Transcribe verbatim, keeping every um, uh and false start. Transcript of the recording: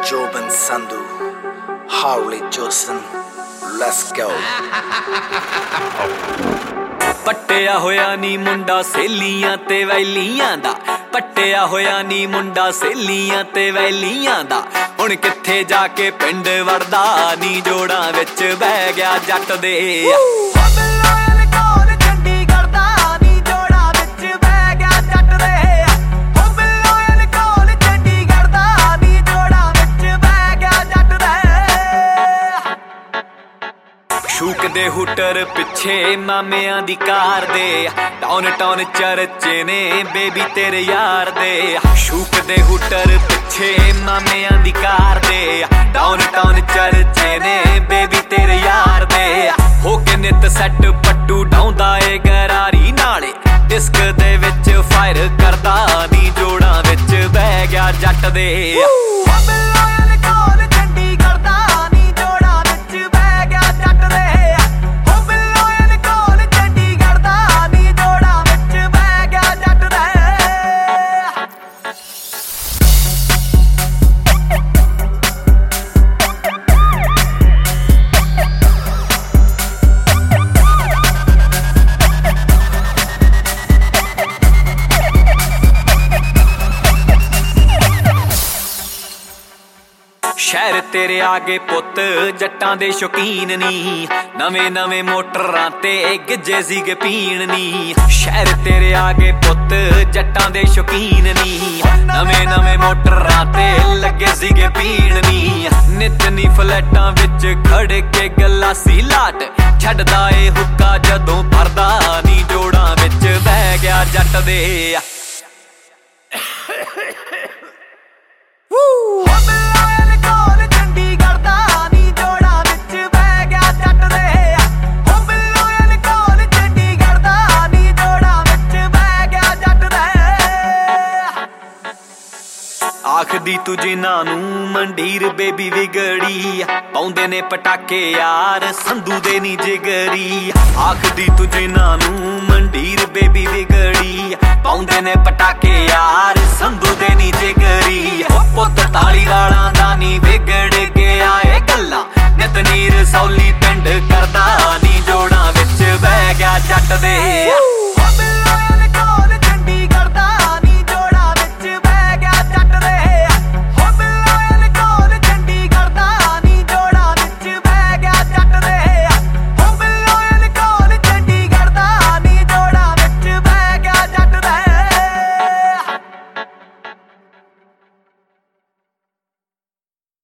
Joban Sandu, Harley Johnson, let's go। ਪੱਟਿਆ ਹੋਇਆ ਨੀ ਮੁੰਡਾ ਸੇਲੀਆਂ ਤੇ ਵੈਲੀਆਂ ਦਾ, ਪੱਟਿਆ ਹੋਇਆ ਨੀ ਮੁੰਡਾ ਸੇਲੀਆਂ ਤੇ ਵੈਲੀਆਂ ਦਾ। ਹੁਣ ਕਿੱਥੇ ਜਾ ਕੇ ਪਿੰਡ ਵੜਦਾ ਨੀ ਜੋੜਾਂ ਵਿੱਚ ਬਹਿ ਗਿਆ ਜੱਟ ਦੇ। ਸ਼ੂਕ ਦੇ ਹੂਟਰ ਪਿੱਛੇ ਮਾਮਿਆਂ ਦੀ ਕਾਰ ਦੇ, ਟਾਉਨ ਟਾਉਨ ਚਰਚੇ ਨੇ ਬੇਬੀ ਤੇਰੇ ਯਾਰ ਦੇ। ਸ਼ੂਕ ਦੇ ਹੂਟਰ ਪਿੱਛੇ ਮਾਮਿਆਂ ਦੀ ਕਾਰ ਦੇ, ਟਾਉਨ ਟਾਉਨ ਚਰਚੇ ਨੇ ਬੇਬੀ ਤੇਰੇ ਯਾਰ ਦੇ। ਹੋ ਕੇ ਨਿੱਤ ਸੈੱਟ ਪੱਟੂ ਡਾਉਂਦਾ ਏ ਗਰਾਰੀ ਨਾਲੇ, ਡਿਸਕ ਦੇ ਵਿੱਚ ਫਾਇਰ ਕਰਦਾ ਨੀ ਜੋੜਾਂ ਵਿੱਚ ਬਹਿ ਗਿਆ ਜੱਟ ਦੇ। ਸ਼ਹਿਰ ਤੇਰੇ ਆਗੇ ਪੁੱਤ ਜੱਟਾਂ ਦੇ ਸ਼ੌਕੀਨ ਨੀ, ਨਵੇਂ ਨਵੇਂ ਮੋਟਰਾਂ ਤੇ ਗਿੱਜੇ ਸੀਗੇ ਪੀਣ ਨੀ। ਸ਼ਹਿਰ ਤੇਰੇ ਆਗੇ ਪੁੱਤ ਜੱਟਾਂ ਦੇ ਸ਼ੌਕੀਨ ਨੀ, ਨਵੇਂ ਨਵੇਂ ਮੋਟਰਾਂ ਤੇ ਲੱਗੇ ਸੀਗੇ ਪੀਣ ਨੀ। ਨਿੱਤ ਨੀ ਫਲੈਟਾਂ ਵਿੱਚ ਖੜ ਕੇ ਗਲਾਸੀ ਲਾਟ, ਛੱਡਦਾ ਏ ਹੁੱਕਾ ਜਦੋਂ ਭਰਦਾ ਨੀ ਜੋੜਾਂ ਵਿੱਚ ਬਹਿ ਗਿਆ ਜੱਟ ਦੇ। ਆਖਦੀ ਤੂੰ ਜਿਨ੍ਹਾਂ ਨੂੰ ਮੰਡੀਰ ਬੇਬੀ ਵਿਗੜੀ, ਪਾਉਂਦੇ ਨੇ ਪਟਾਕੇ ਯਾਰ ਸੰਧੂ ਦੇ ਨੀ ਜਿਗਰੀ। ਆਖਦੀ ਤੂੰ ਜਿਨ੍ਹਾਂ ਨੂੰ ਮੰਡੀਰ ਬੇਬੀ ਵਿਗੜੀ, ਪਾਉਂਦੇ ਨੇ ਪਟਾਕੇ ਯਾਰ